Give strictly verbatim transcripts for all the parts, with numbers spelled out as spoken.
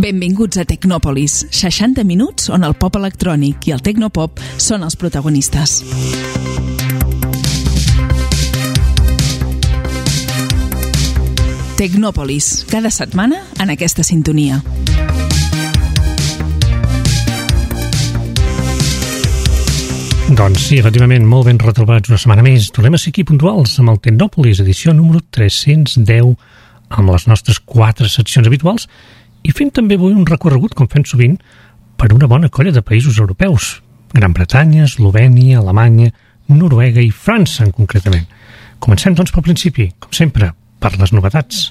Benvinguts a Tecnòpolis, seixanta minuts on el pop electrònic i el tecnopop són els protagonistes. Tecnòpolis, cada setmana en aquesta sintonia. Doncs sí, efectivament, molt ben retrobats una setmana més. Tornem a ser aquí puntuals amb el Tecnòpolis, edició número tres-cents deu, amb les nostres quatre seccions habituals i fent també avui un recorregut, com fem sovint, per una bona colla de països europeus. Gran Bretanya, Eslovènia, Alemanya, Noruega i França, en concretament. Comencem, doncs, pel principi, com sempre, per les novetats.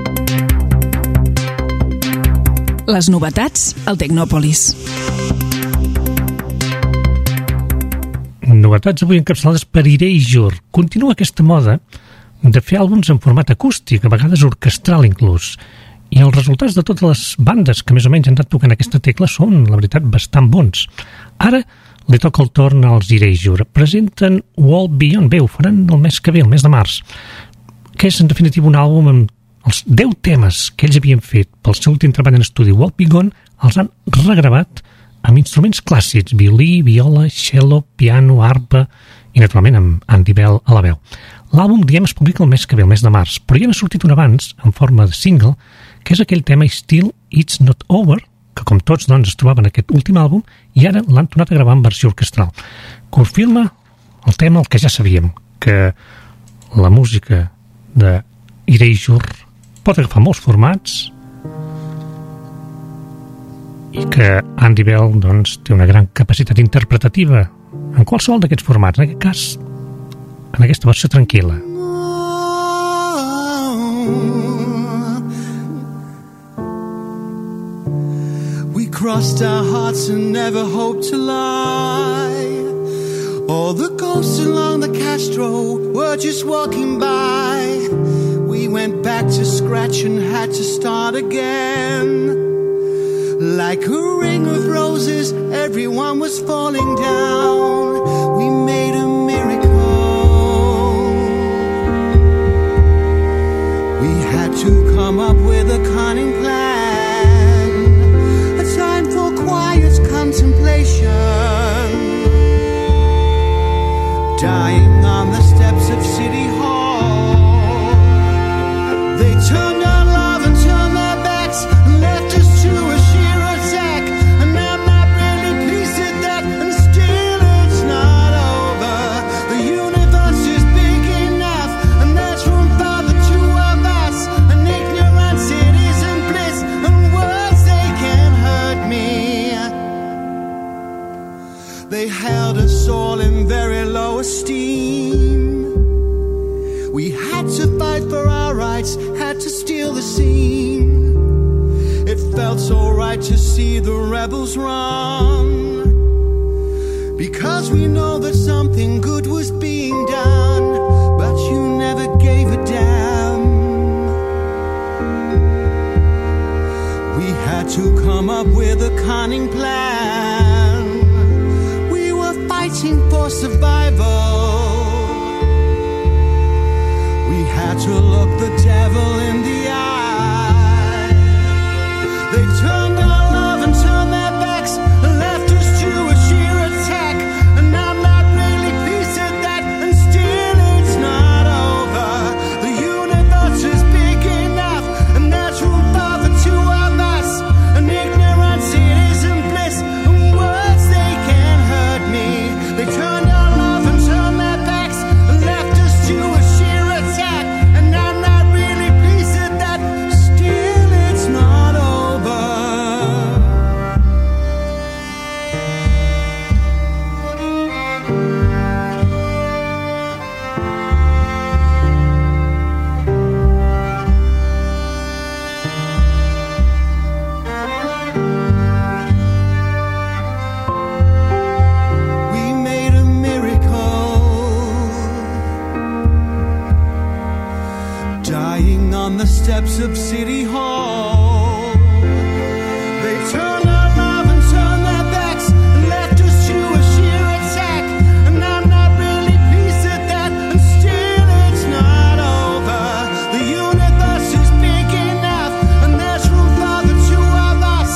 Les novetats al Tecnòpolis. Novetats avui encapçalades per Erasure. Continua aquesta moda de fer àlbums en format acústic, a vegades orquestral inclús. I els resultats de totes les bandes que més o menys han anat tocant aquesta tecla són, la veritat, bastant bons. Ara li toca el torn als Erasure. Presenten World Beyond. Bé, ho faran el mes que ve, el mes de març, que és en definitiva un àlbum amb els deu temes que ells havien fet pel seu últim treball en estudi. World Beyond els han regravat amb instruments clàssics, violí, viola, cello, piano, arpa i, naturalment, amb Andy Bell a la veu. L'àlbum, diem, es publica el mes que ve, el mes de març, però ja n'ha sortit un abans, en forma de single, que és aquell tema Still It's Not Over, que com tots, doncs, es trobava en aquest últim àlbum, i ara l'han tornat a gravar en versió orquestral. Confirma el tema el que ja sabíem, que la música de Erasure pot agafar molts formats, i que Andy Bell, doncs, té una gran capacitat interpretativa en qualsevol d'aquests formats, en aquest cas en aquesta versió tranquil·la. We crossed our hearts and never hoped to lie. All the ghosts along the Castro were just walking by. We went back to scratch and had to start again. Like a ring of roses, everyone was falling down. We made a miracle. We had to come up with a cunning plan, a time for quiet contemplation, dying on the steps of City Hall. They turned our love and turned their backs and left us to a sheer attack. And I'm not really pleased at that, and still it's not over. The universe is big enough, and there's room for the two of us. And ignorance, it isn't bliss, and words, they can't hurt me. They held us all in very low esteem. We had to fight for our rights, had to steal the scene. It felt so right to see the rebels run, because we know that something good was being done, but you never gave a damn. We had to come up with a cunning plan. We were fighting for survival. We had to look the devil in the eye. They turned our love and turned their backs and left us to a sheer attack. And I'm not really pleased at that, and still it's not over. The universe is big enough, and there's room for the two of us. And ignorance, it isn't bliss, and words, they can't hurt me. They turned our love and turned their backs and left us to a sheer attack. And I'm not really pleased at that, still it's not over. We made a miracle, dying on the steps of City Hall. They turned our love and turned their backs and left us to a sheer attack. And I'm not really pleased at that, and still it's not over. The universe is big enough, and there's room for the two of us.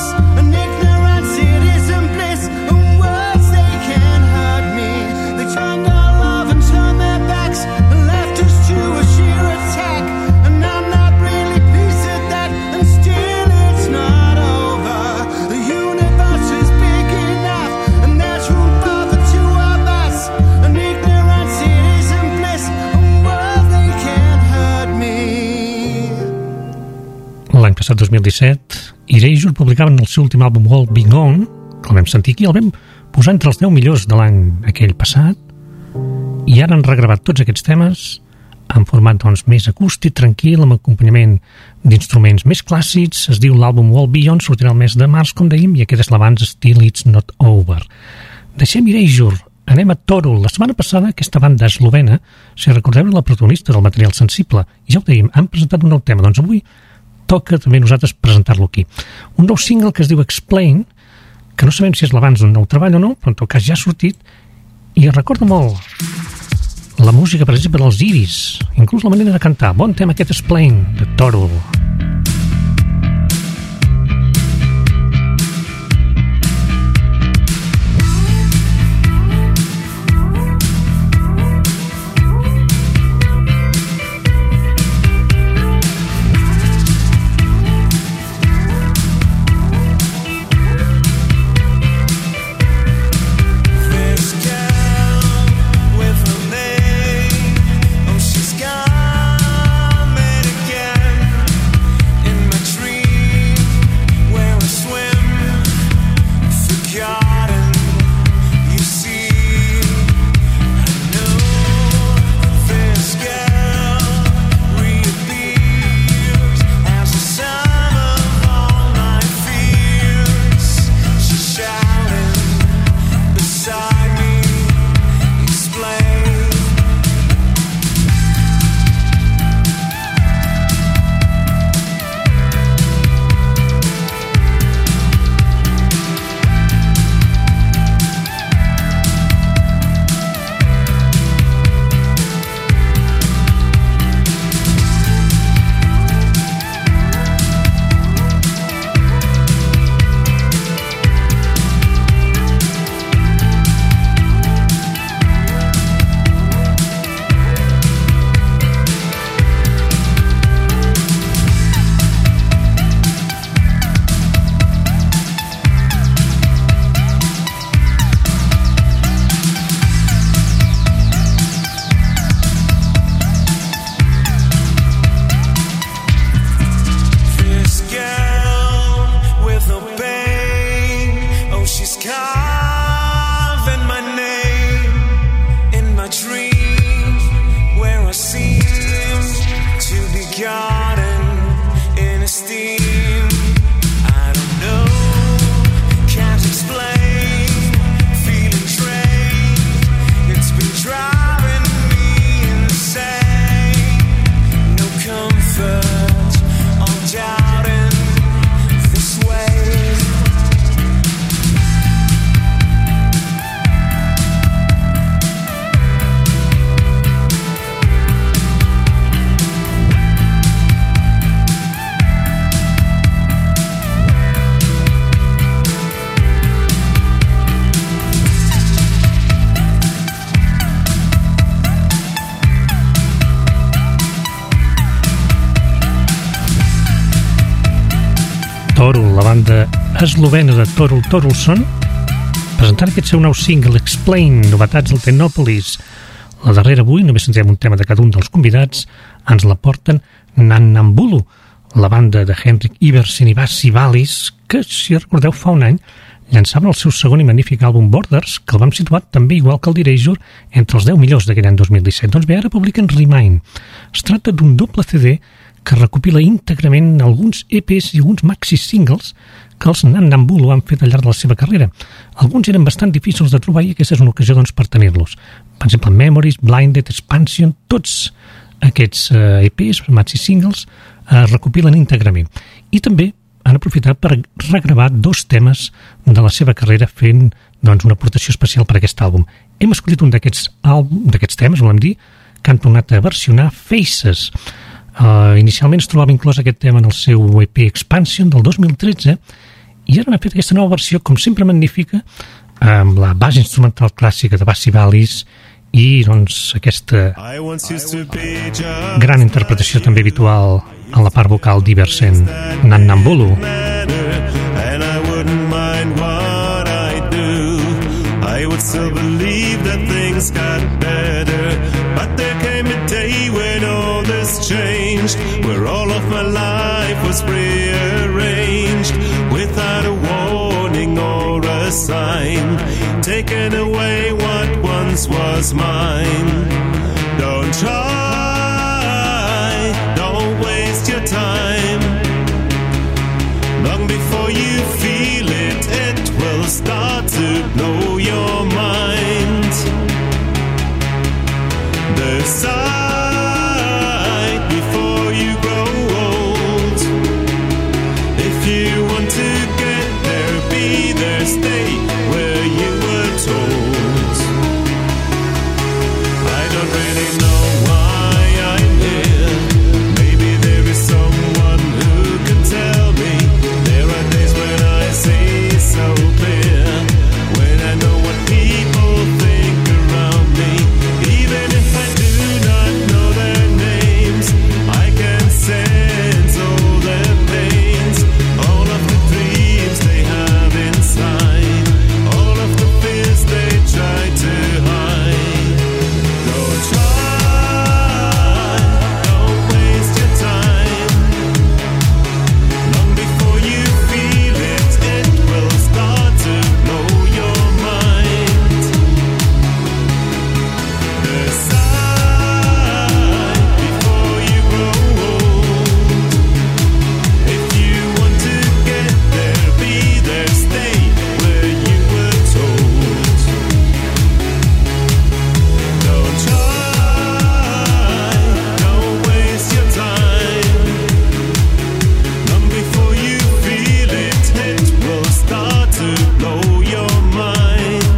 passat dos mil disset, Erasure publicaven el seu últim àlbum All Being On, que el vam sentir aquí, el vam posar entre els deu millors de l'any aquell passat, i ara han regravat tots aquests temes en format doncs, més acústic, tranquil, amb acompanyament d'instruments més clàssics. Es diu l'àlbum All Beyond, sortirà el mes de març, com dèiem, i aquest és l'abans Still It's Not Over. Deixem Erasure, anem a Torul. La setmana passada aquesta banda eslovena, si recordeu, la protagonista del material sensible, i ja ho dèiem, han presentat un nou tema, doncs avui toca també nosaltres presentar-lo aquí. Un nou single que es diu Explain, que no sabem si és l'abans d'un nou treball o no, però en tot cas ja ha sortit, i recorda molt la música, per exemple, dels Iris, inclús la manera de cantar. Bon tema aquest Explain, de Torul. Torul, la banda eslovena de Torul Torulson, presentant aquest seu nou single Explain, novetats al Technopolis. La darrera avui, només sentirem un tema de cada un dels convidats, ens la porten Nannambulu, la banda de Henrik Iversen i Bassi Valis, que, si recordeu, fa un any llançaven el seu segon i magnífic àlbum Borders, que el vam situar també igual que el d'Erasure entre els deu millors d'aquell any dos mil disset. Doncs bé, ara publiquen Remind. Es tracta d'un doble C D que recopila íntegrament alguns E Pes i alguns maxi singles que els Nannambulu han fet al llarg de la seva carrera. Alguns eren bastant difícils de trobar i aquesta és una ocasió doncs, per tenir-los. Per exemple, Memories, Blinded, Expansion, tots aquests eh, E Pes, maxi singles, es recopilen íntegrament. I també han aprofitat per regravar dos temes de la seva carrera fent doncs, una aportació especial per aquest àlbum. Hem escollit un d'aquests d'aquests temes, volem dir, que han tornat a versionar Faces. Uh, inicialment es trobava inclòs aquest tema en el seu E P Expansion del dos mil tretze i ara han fet aquesta nova versió, com sempre magnífica, amb la base instrumental clàssica de Bassi Valis i doncs aquesta gran interpretació també habitual en la part vocal d'Iversen, Nannambulu. I would still believe that things got better, but there came a day when all this changed, where all of my life was free was mine. Don't try, don't waste your time. Long before you feel it, it will start to blow your mind. Decide before you grow old. If you want to get there, be there, stay where you were told. I don't really know why I'm here. Maybe there is someone who can tell me. There are days when I see so clear, when I know what people think around me. Even if I do not know their names, I can sense all their pains, all of the dreams they have inside, all of the fears they try to hide. Don't try, don't waste your time. Long before you feel it, it will start to blow your mind. Decide before you grow old. If you want to get there, be there, stay where you were told. Don't try, don't waste your time. Long before you feel it, it will start to blow your mind.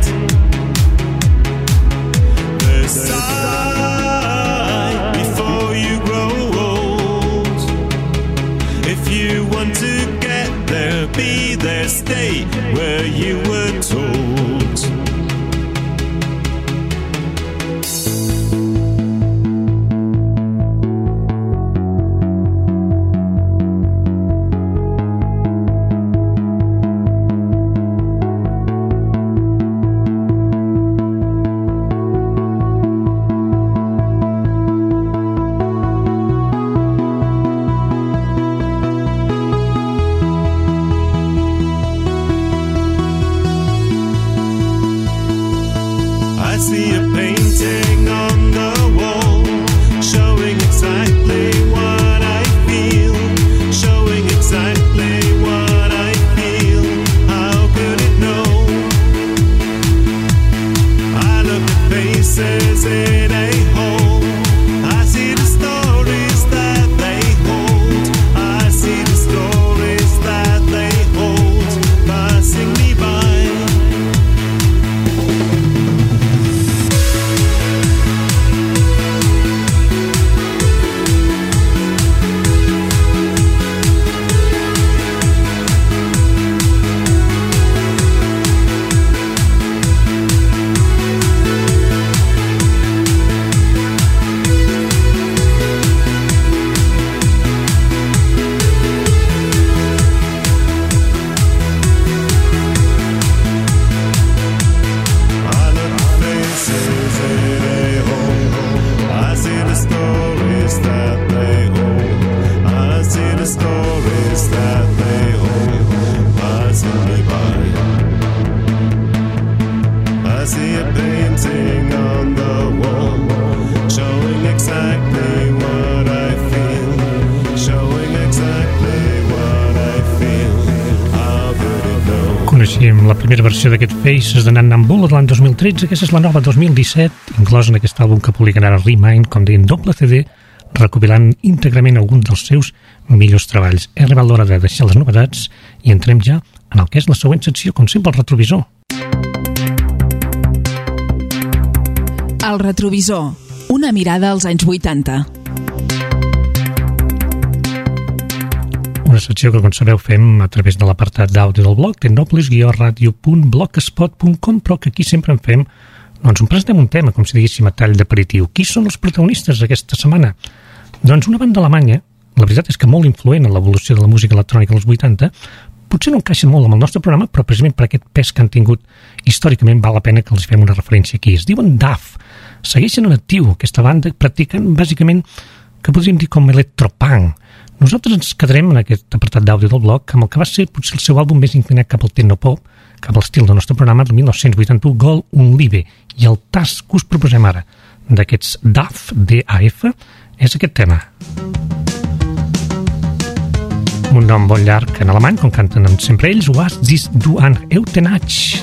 Decide before you grow old. If you want to get there, be there, stay where you were told. I see a painting on the wall, showing exactly what I feel, showing exactly what I feel. How could it know? I look at faces in a hole. I see the stories that they hold. I see the stories that they hold, passing me by. Coneixíem la primera versió d'aquest Faces de Nan Nan Bull de l'any dos mil tretze, aquesta és la nova dos mil disset, inclosa en aquest àlbum que publicarà Remind, com deien, doble C D, recopilant íntegrament alguns dels seus millors treballs. He arribat l'hora de deixar les novetats i entrem ja en el que és la següent secció, com sempre, el retrovisor. El retrovisor, una mirada als anys vuitanta. Una secció que, com sabeu, fem a través de l'apartat d'àudio del blog tecnopolis guió radio punt blogspot punt com, però que aquí sempre en fem, doncs, un presentem un tema, com si diguéssim a tall d'aperitiu. Qui són els protagonistes aquesta setmana? Doncs una banda alemanya, la veritat és que molt influent en l'evolució de la música electrònica dels vuitanta, potser no encaixen molt amb el nostre programa, però precisament per aquest pes que han tingut històricament val la pena que els fem una referència aquí. Es diuen D A F, segueixen en actiu aquesta banda, practiquen bàsicament que podríem dir com electropunk. Nosaltres ens quedarem en aquest apartat d'àudio del blog amb el que va ser potser el seu àlbum més inclinat cap al tecnopop, cap a l'estil del nostre programa del mil nou-cents vuitanta-u, Gol un Live, i el tas que us proposem ara d'aquests D A F, D A F, és aquest tema. Un nom molt llarg en alemany, com canten sempre ells, Was siehst du an Eutenach?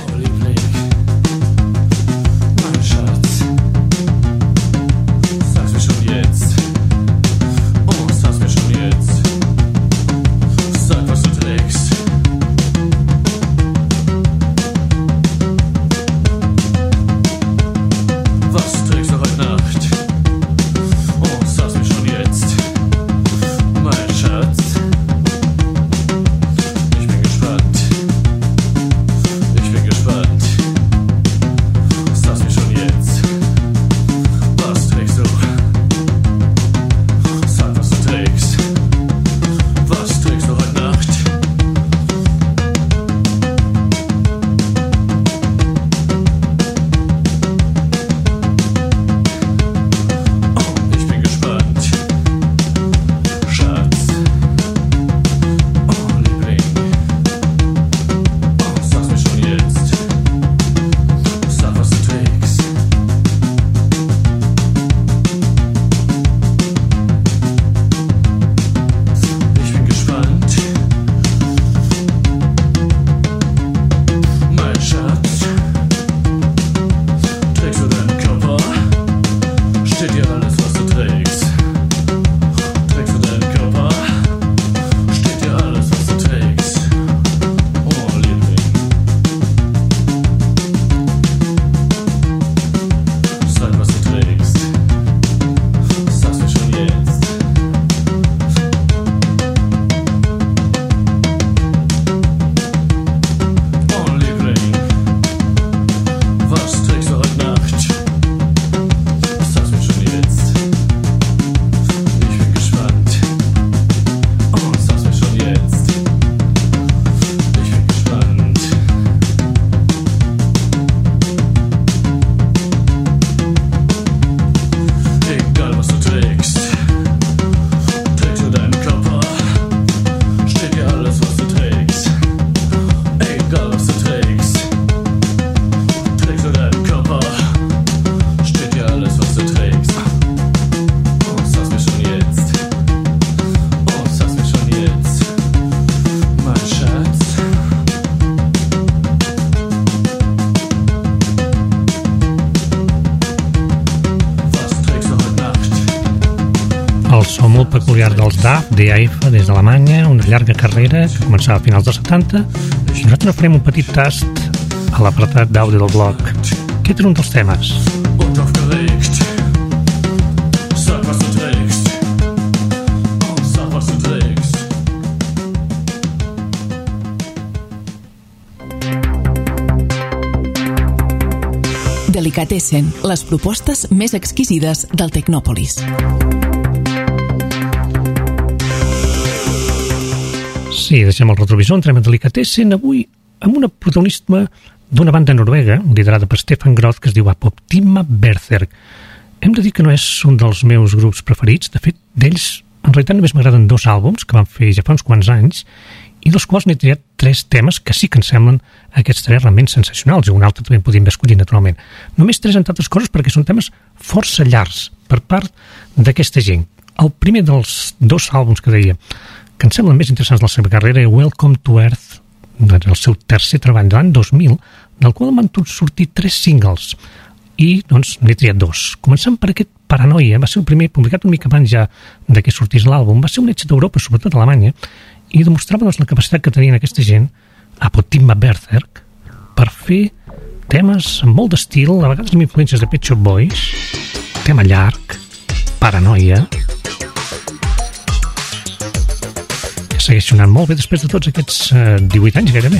El so molt peculiar dels D A F, D A F, des d'Alemanya, una llarga carrera que començava a finals dels setanta, i nosaltres farem un petit tast a l'apartat d'àudio del blog. Aquest era un dels temes. Delicatessen, les propostes més exquisides del Tecnòpolis. Sí, deixem el retrovisor, entrem a Delicatessen, avui amb una protagonisme d'una banda noruega, liderada per Stefan Groth, que es diu Apoptygma Berserk. Hem de dir que no és un dels meus grups preferits, de fet, d'ells en realitat només m'agraden dos àlbums que van fer ja fa uns quants anys, i dels quals n'he triat tres temes que sí que em semblen aquests tres realment sensacionals, i un altre també podríem escollir naturalment. Només tres, entre altres coses, perquè són temes força llargs per part d'aquesta gent. El primer dels dos àlbums que deia, que em semblen més interessants de la seva carrera, Welcome to Earth, el seu tercer treball de l'any dos mil, del qual van sortir tres singles, i doncs n'he triat dos. Començant per aquest Paranoia, va ser el primer publicat una mica abans ja de que sortís l'àlbum, va ser un èxit d'Europa, sobretot a Alemanya, i demostrava doncs, la capacitat que tenien aquesta gent, Apoptygma Berserk, per fer temes amb molt d'estil, a vegades amb influències de Pet Shop Boys, tema llarg, Paranoia, que segueix sonant molt bé després de tots aquests eh, divuit anys gairebé.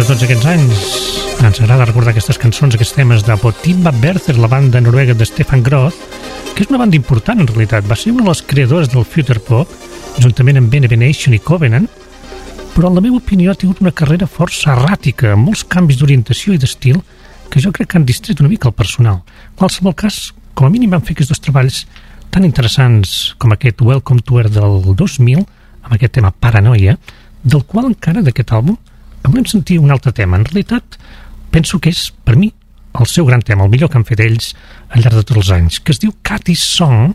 de tots aquests anys ens agrada recordar aquestes cançons, aquests temes de Botimba Berther, la banda noruega de Stefan Groth, que és una banda important en realitat. Va ser una de les creadores del future pop, juntament amb Benvenation i Covenant, però en la meva opinió ha tingut una carrera força erràtica, amb molts canvis d'orientació i d'estil que jo crec que han distret una mica el personal. En qualsevol cas, com a mínim van fer aquests dos treballs tan interessants com aquest Welcome to Earth del dos mil, amb aquest tema Paranoia, del qual encara d'aquest àlbum en volem sentir un altre tema. En realitat, penso que és, per mi, el seu gran tema, el millor que han fet ells al llarg de tots els anys, que es diu Cathy's Song.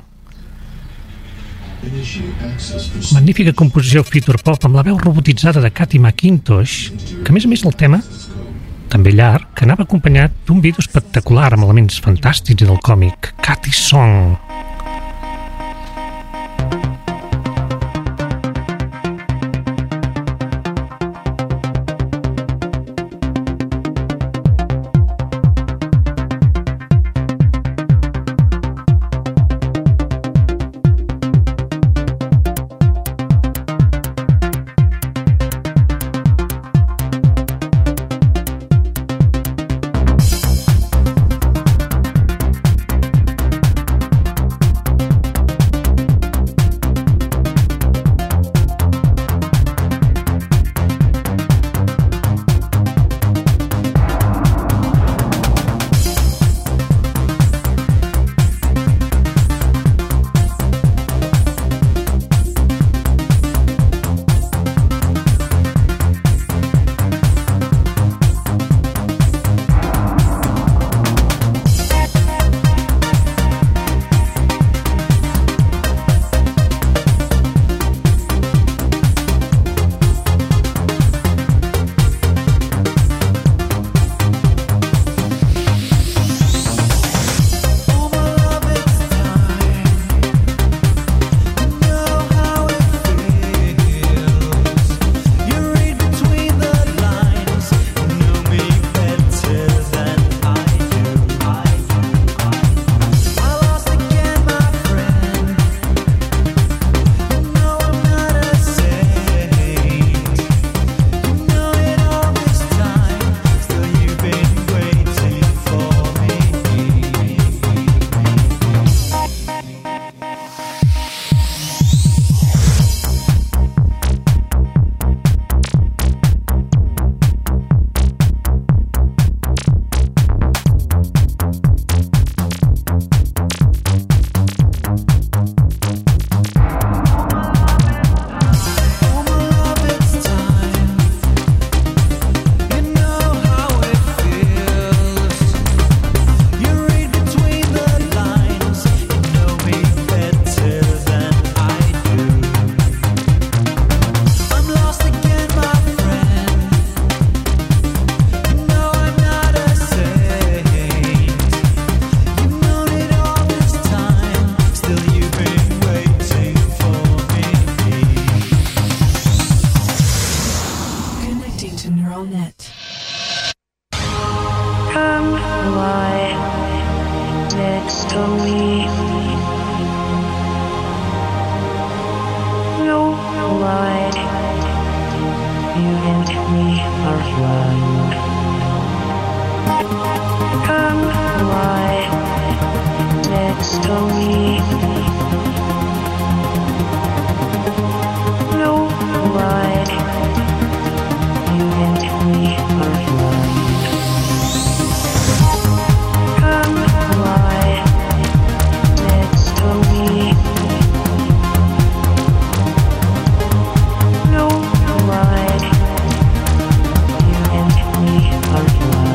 Magnífica composició future pop amb la veu robotitzada de Cathy McIntosh, que a més a més el tema, també llarg, que anava acompanyat d'un vídeo espectacular amb elements fantàstics del còmic, Cathy's Song.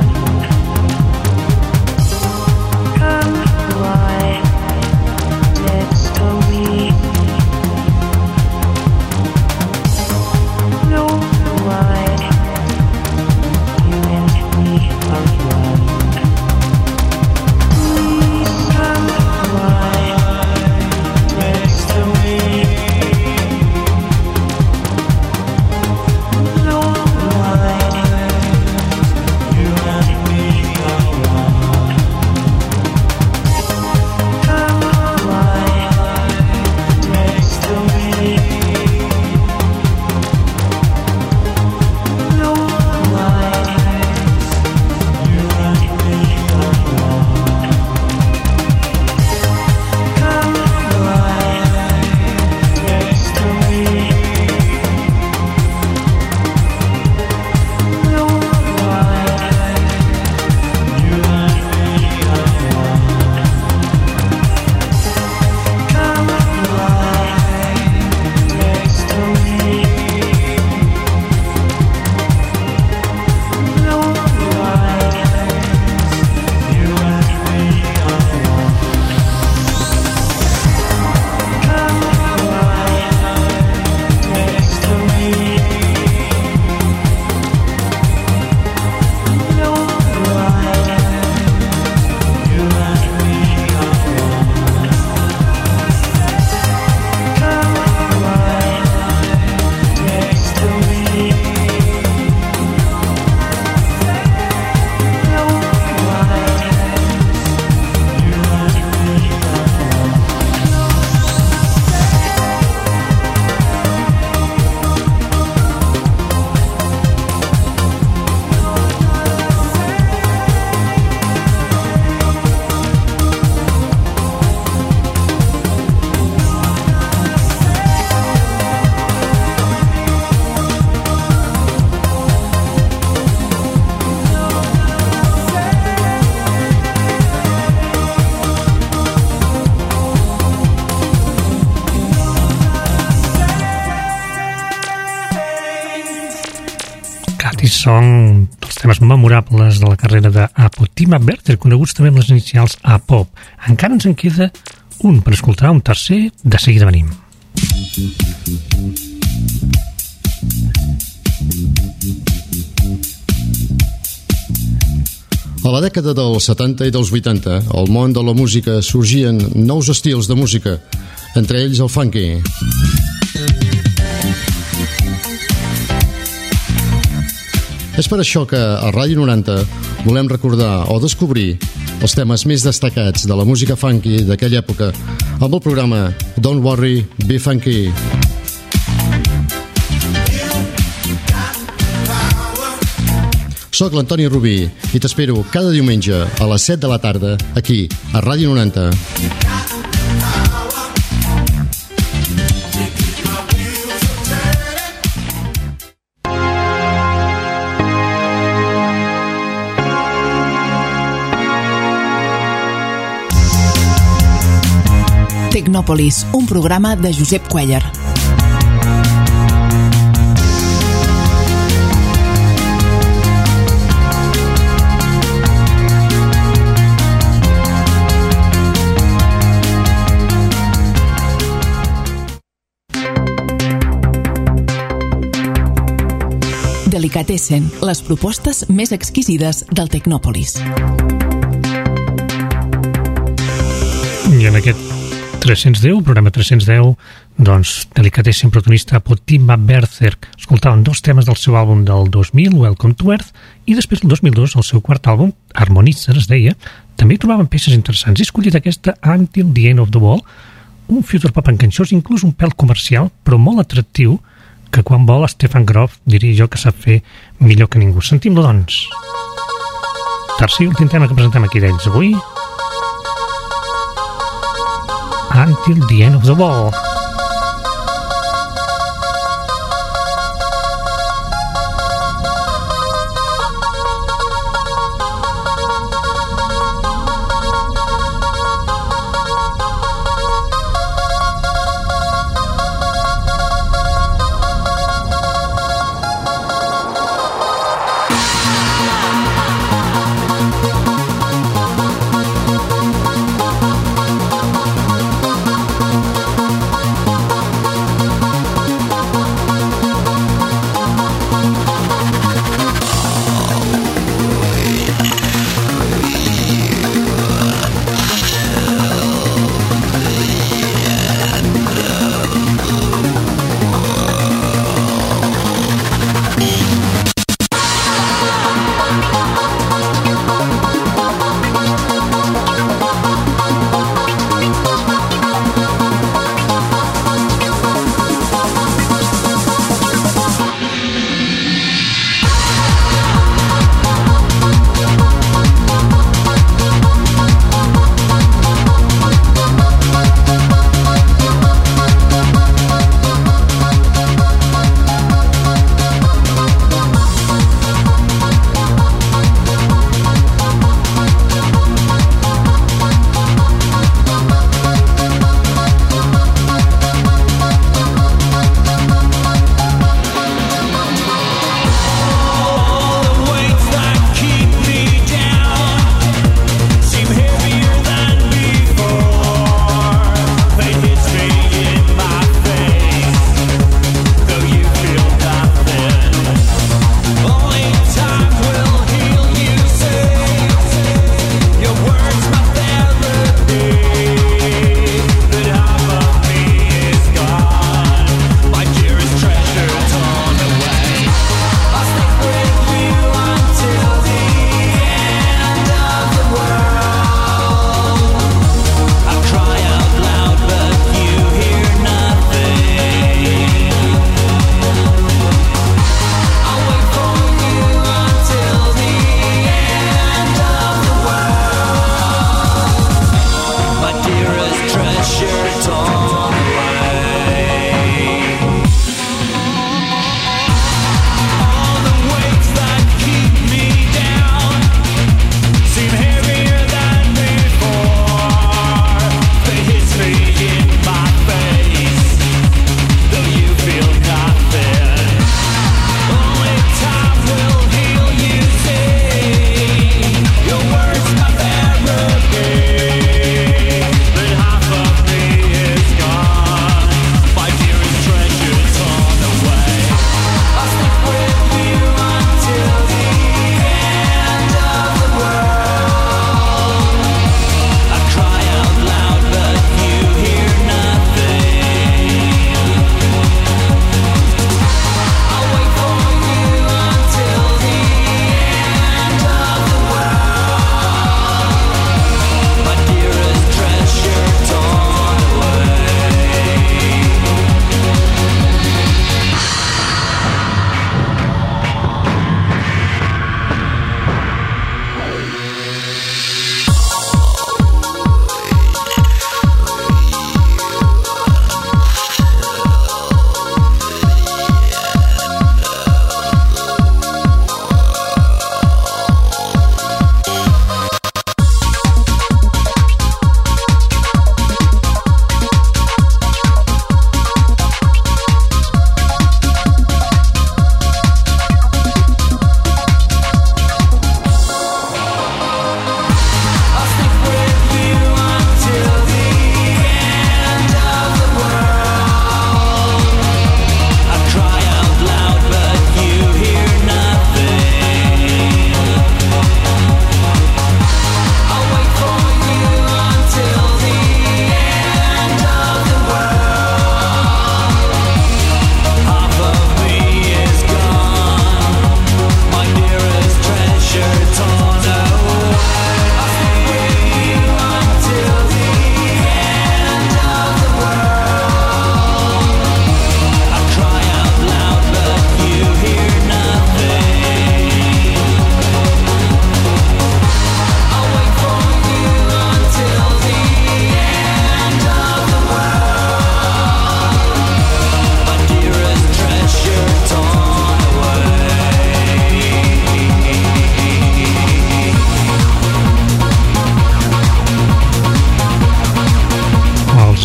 Come, why? Song, dels temes memorables de la carrera d'Apo, Tim Werther, coneguts també amb les inicials A-Pop. Encara ens en queda un per escoltar, un tercer, de seguida venim. A la dècada dels setanta i dels vuitanta, al món de la música sorgien nous estils de música, entre ells el funky. És per això que a Ràdio noranta volem recordar o descobrir els temes més destacats de la música funky d'aquella època amb el programa Don't Worry, Be Funky. Soc l'Antoni Rubí i t'espero cada diumenge a les set de la tarda aquí, a Ràdio noranta. Tecnòpolis, un programa de Josep Cuéllar. Delicatessen, les propostes més exquisides del Tecnòpolis. I en aquest tres-cents deu, programa tres-cents deu, doncs Delicatessen, protagonista Apo, Tim Werther, escoltaven dos temes del seu àlbum del dos mil, Welcome to Earth, i després del dos mil dos, el seu quart àlbum, Harmonizer, es deia, també hi trobaven peces interessants. He escollit aquesta Until the End of the Wall, un future pop enganxós, inclús un pèl comercial, però molt atractiu, que quan vol Stefan Grof diria jo que sap fer millor que ningú. Sentim-lo, doncs. Tercer i últim tema que presentem aquí d'ells avui. Until the End of the Wall.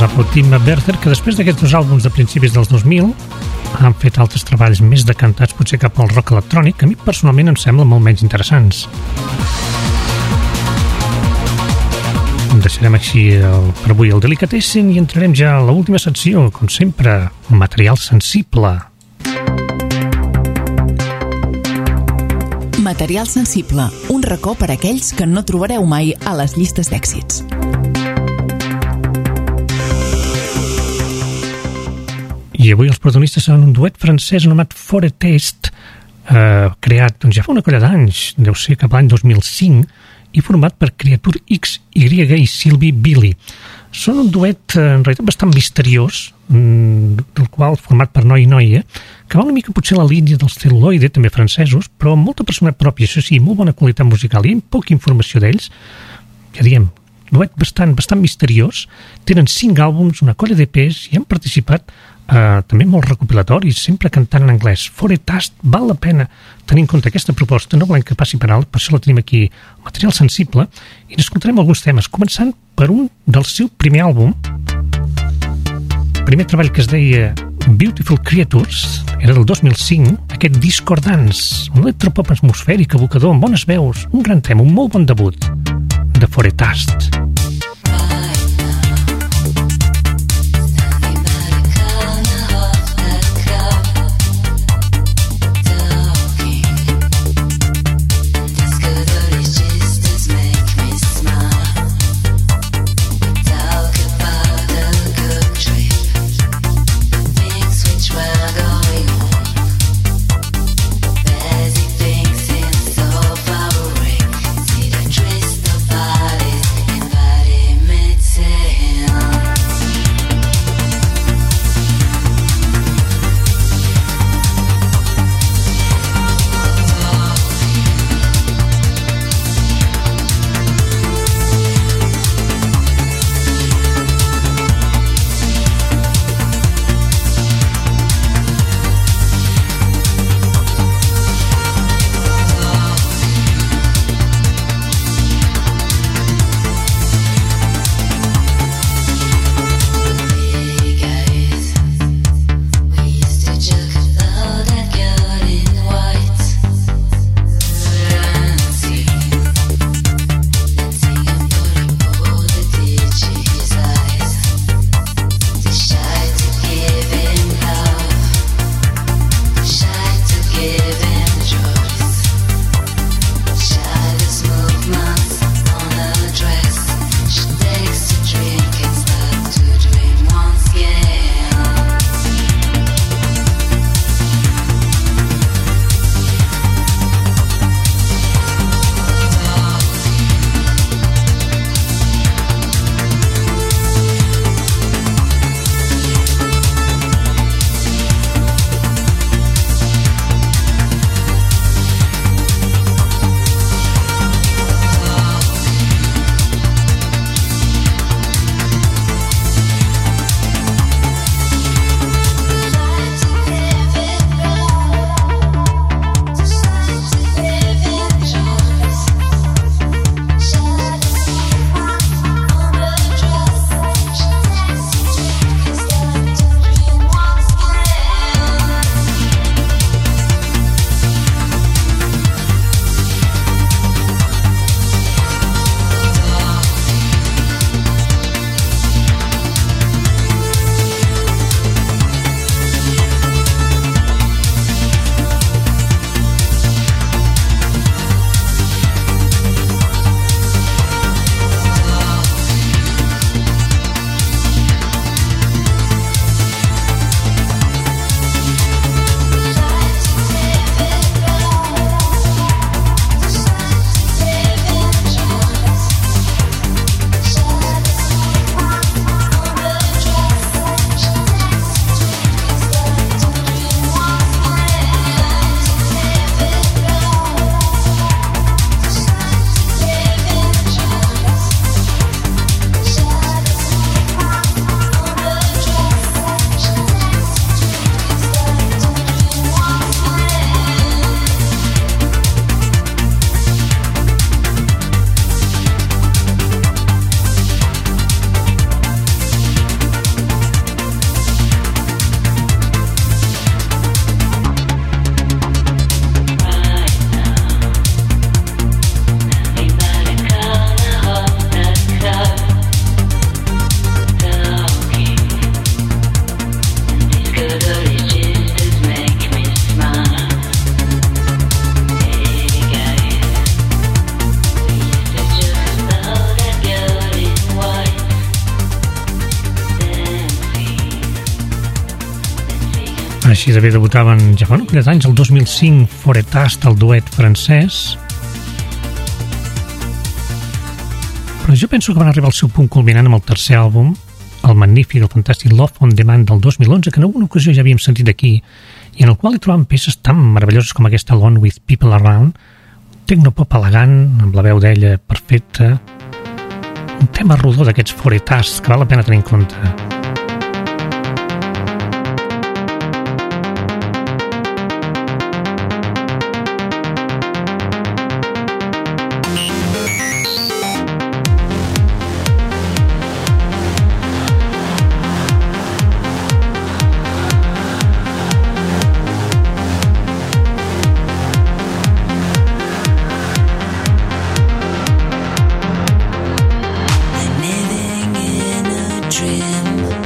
Zapo Tim Berther, que després d'aquests dos àlbums de principis dels dos mil han fet altres treballs més decantats potser cap al rock electrònic, que a mi personalment em semblen molt menys interessants. Deixarem així el, per avui el Delicatessen i entrarem ja a l'última secció, com sempre, material sensible. Material sensible, un racó per a aquells que no trobareu mai a les llistes d'èxits. I avui els protagonistes són un duet francès anomenat For a Taste, eh, creat doncs, ja fa una colla d'anys, deu ser cap l'any dos mil cinc, i format per Creature X, Y i Sylvie Billy. Són un duet eh, en realitat bastant misteriós, mm, del qual format per noi i noia, que va una mica potser la línia dels Celluloide, també francesos, però amb molta personalitat pròpia, això sí, molt bona qualitat musical i amb poca informació d'ells. Ja diem, duet bastant, bastant misteriós. Tenen cinc àlbums, una colla d'E Pes i han participat Uh, també molts recopilatoris, sempre cantant en anglès. For a Taste, val la pena tenir en compte aquesta proposta, no volem que passi per alt, per això la tenim aquí, material sensible, i n'escoltarem alguns temes, començant per un del seu primer àlbum, primer treball que es deia Beautiful Creatures, era del dos mil cinc, aquest Discordance, un electropop atmosfèric, evocador, amb bones veus, un gran tema, un molt bon debut de For a Taste. Thinks it's so far away. See the twist of bodies. Així d'haver debutaven ja fa una quantitat d'anys, el dos mil cinc, Foretast, el duet francès. Però jo penso que van arribar al seu punt culminant amb el tercer àlbum, el magnífic, el fantàstic Love on Demand del dos mil onze, que en alguna ocasió ja havíem sentit aquí, i en el qual hi trobàvem peces tan meravelloses com aquesta Alone with People Around, un tecnopop elegant, amb la veu d'ella perfecta, un tema rodó d'aquests Foretast que val la pena tenir en compte. Living in a dream.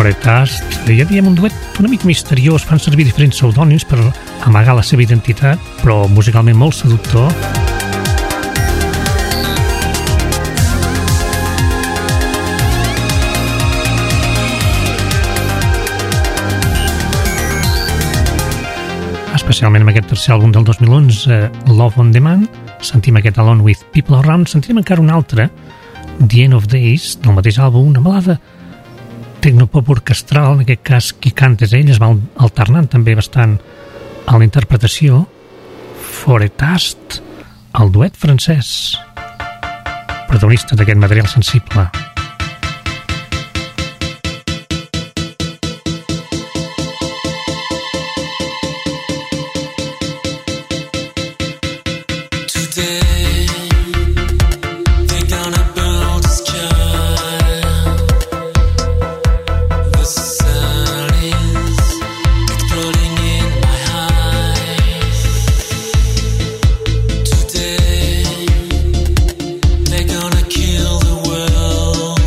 Foretast. Hi havia un duet una mica misteriós, fan servir diferents pseudònims per amagar la seva identitat, però musicalment molt seductor. Especialment amb aquest tercer àlbum del dos mil onze, Love on Demand, sentim aquest Alone with People Around, sentim encara un altre, The End of Days, del mateix àlbum, una balada tecnopop orquestral, en aquest cas qui canta és ell, es va alternant també bastant a la interpretació. Foretast, el duet francès, protagonista d'aquest material sensible. Kill the world.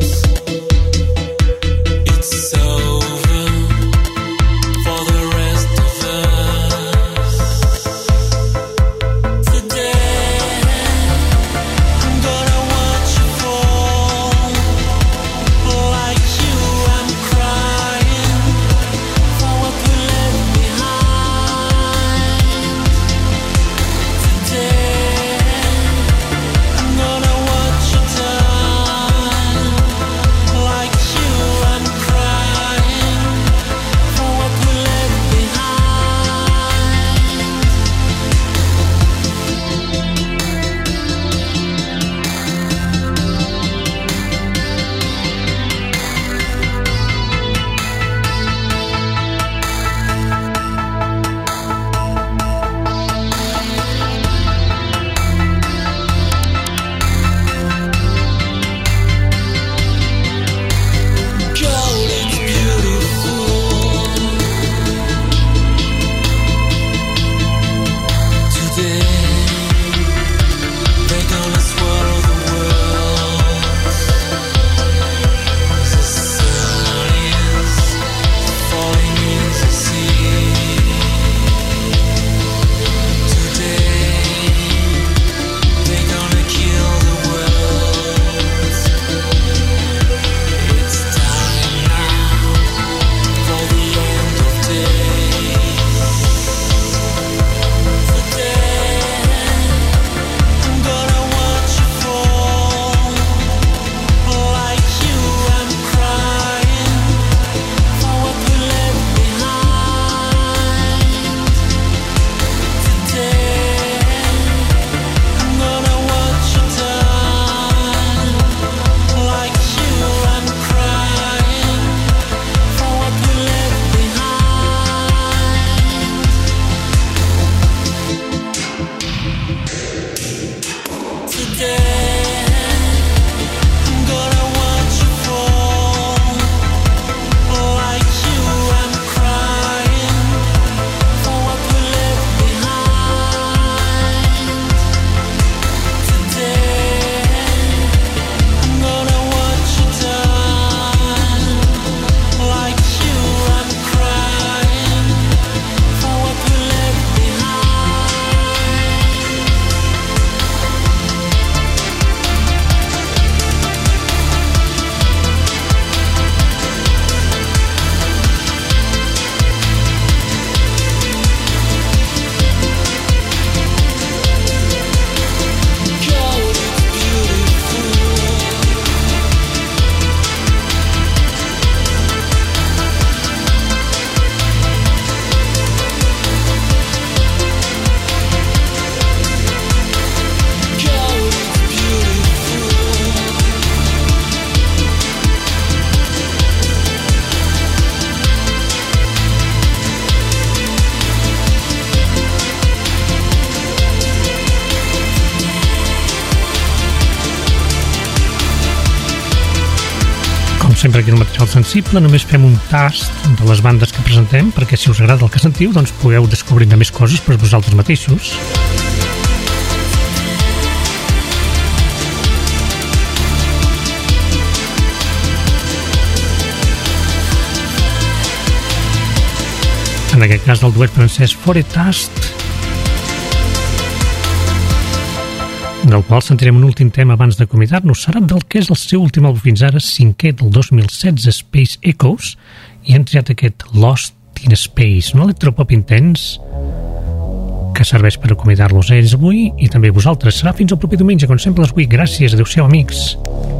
sempre aquí el material sensible, només fem un tast de les bandes que presentem, perquè si us agrada el que sentiu, doncs pugueu descobrir més coses per vosaltres mateixos. en aquest cas del duet francès Foretast, del qual sentirem un últim tema abans d'acomiadar-nos. Serà del que és el seu últim àlbum fins ara, cinquè del dos mil setze, Space Echoes, i han triat aquest Lost in Space, un electropop intens que serveix per acomiadar-los a ells avui i també a vosaltres. Serà fins al proper diumenge, com sempre, avui. Gràcies, adeu-siau, amics.